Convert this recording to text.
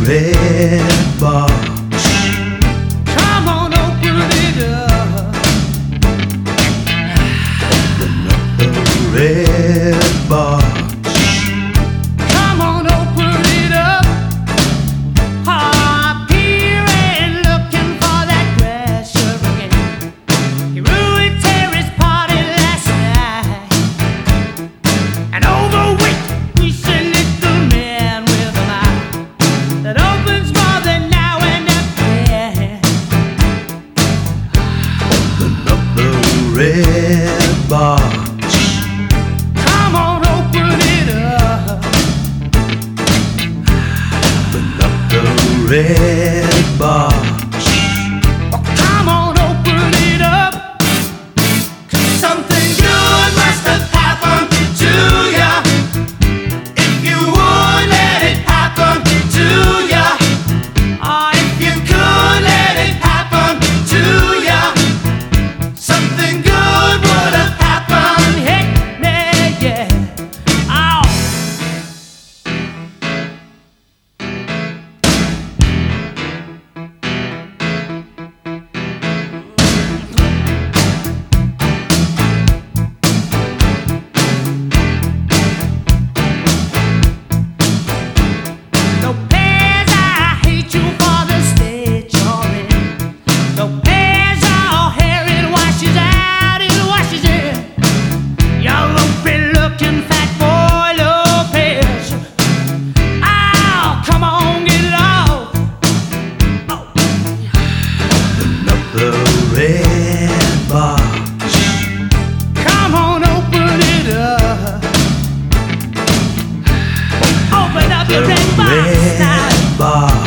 red box. Come on, open it up. Open up the red box. Come on, open it up. Up here and looking for that treasure again. He ruined Terry's party last night, and overweight, wishing it's the man with the mouth that opens more than now and again. Open up the red box. Come on, open it up. Open up the red box. Come on, open it up. 'Cause something good must have happened to ya. If you would let it happen to ya, or if you could let it happen to ya, something good would have happened. Hit me, yeah. Oh. No pairs, I hate you for the state you're in. No pairs, your hair it washes out, it washes in. You're lumpy looking fat boy, Lopez. Oh, come on, get it off. Oh. Open up the red box. Come on, open it up. Open up the red box now. Red box.